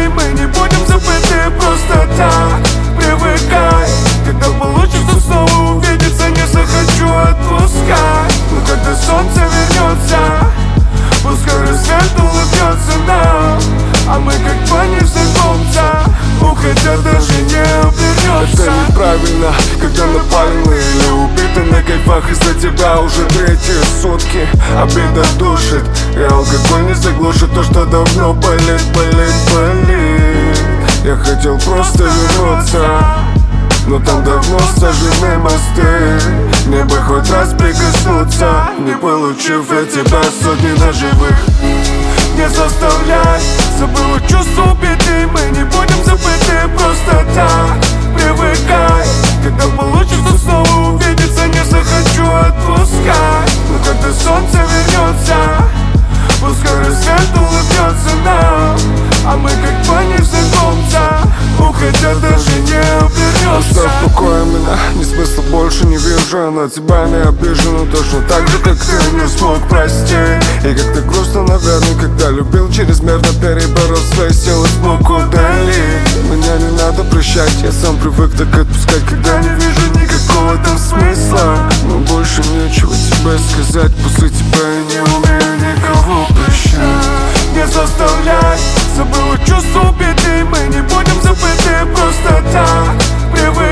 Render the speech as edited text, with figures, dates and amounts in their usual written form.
мы не будем забыты просто так. Привыкай, когда получится снова увидеться, не захочу отпускать. Но когда солнце вернется, пускай рассвет улыбнется нам, а мы как два незнакомца, уходя даже не обернешься. Это неправильно, когда напалены или убиты на кайфах из-за тебя уже третьи сутки. Обида душит, и алкоголь не заглушит то, что давно болит, болит, болит. Я хотел просто вернуться, но там давно сожжены мосты. Мне бы хоть раз прикоснуться, не получив от тебя сотни ножевых. Не заставляй, забыла чувства убиты, мы не будем забыты просто так. Привыкай, когда получится снова увидеться, не захочу отпускать. Но когда солнце вернется, пускай рассвет улыбнется нам, а мы как два незнакомца, уходя даже не обернешься. Оставь в покое меня, ни смысла больше не вижу. На тебя не обижен, точно так же, как ты не смог простить. И как-то грустно, наверное, когда любил чрезмерно, переборол свои силы, смог удалить. Меня не надо прощать, я сам привык так отпускать, когда не вижу никакого там смысла. Но больше нечего тебе сказать, после тебя я не умею никого прощать. Не заставляй, забыла чувства убиты, мы не будем забыты просто так. Привыкай.